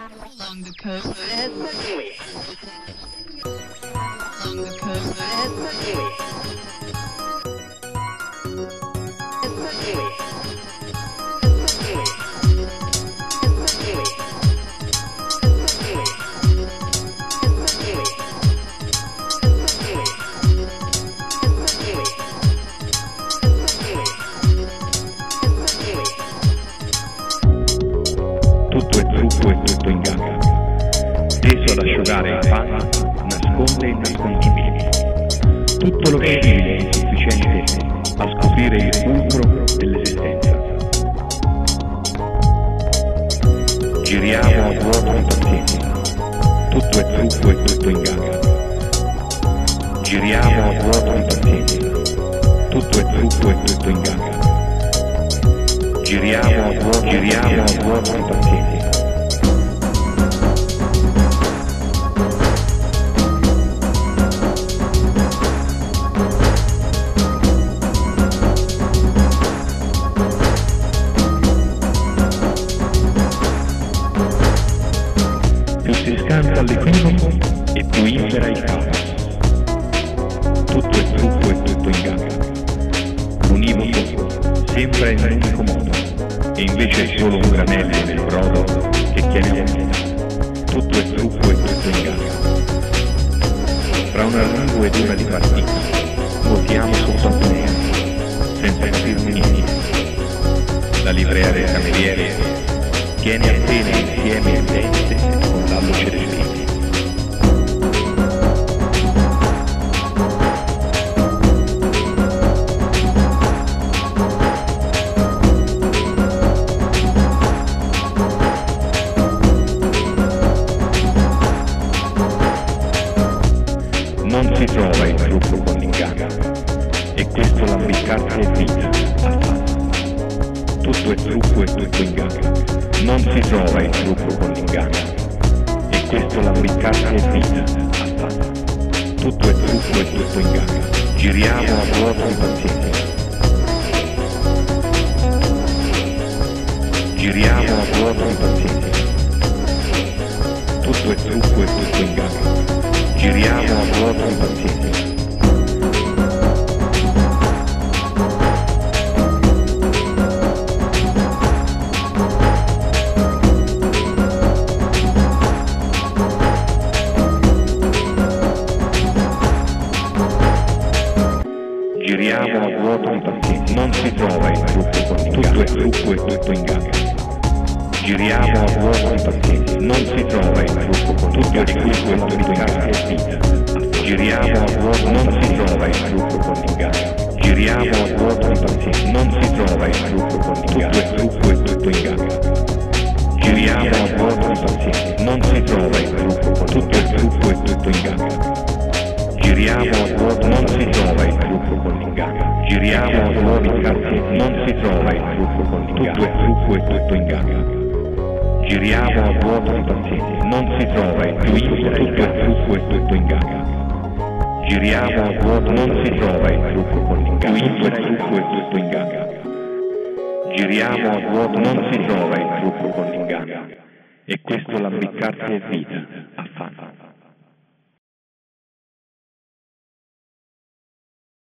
Along the coast, along the coast, Tutto è trucco e tutto inganno, teso ad asciugare il fango, nasconde il nascondibile. Tutto lo scibile è insufficiente a scoprire il fulcro dell'esistenza. Giriamo a vuoto impazienti, tutto è trucco e tutto inganno. Giriamo a vuoto impazienti, tutto è trucco e tutto inganno. Giriamo a vuoto impazienti. Più si scansa l'equivoco e più impera il caos. Tutto è trucco e tutto inganno. L'univoco sembra in un unico modo, e invece è solo un granello nel brodo che chiamiamo vita. Tutto è trucco e tutto inganno. Fra un arrivo ed una di partita, votiamo sotto apnea, senza capirne niente. La livrea del cameriere tiene appena insieme il dente con l'alluce del vino. Non si trova il trucco con l'inganno, e questo l'ambiccarsi è vita, affatto. Tutto è trucco e tutto inganno. Non si trova il trucco con l'inganno, e questo l'ambiccarsi è vita, affatto. Tutto è trucco e tutto inganno. Giriamo a vuoto impazienti. Giriamo a vuoto impazienti. Tutto è trucco e tutto inganno. Giriamo a vuoto impazienti. Giriamo a vuoto impazienti. Non si trova il trucco con l'inganno. Tutto è trucco e tutto inganno. Giriamo a vuoto impazienti. Non si trova il trucco con tutto è trucco e tutto inganno. Giriamo a vuoto, non si trova il trucco con l'inganno. Giriamo a vuoto impazienti. Non si trova il trucco con l'inganno. Tutto è trucco e tutto inganno. Giriamo a vuoto impazienti. Non si trova il trucco con tutto è trucco e tutto inganno. Giriamo a vuoto, non si trova il trucco con l'inganno. Giriamo a vuoto impazienti. Non si trova il trucco con l'inganno. Tutto è trucco e tutto inganno. Giriamo a vuoto impazienti. Non si trova il trucco, tutto è trucco e tutto inganno. Giriamo a vuoto, non si trova il trucco con l'inganno. Tutto è trucco e tutto inganno. Giriamo a vuoto, non si trova il trucco con l'inganno. E questo l'ambiccarsi è vita, affanno.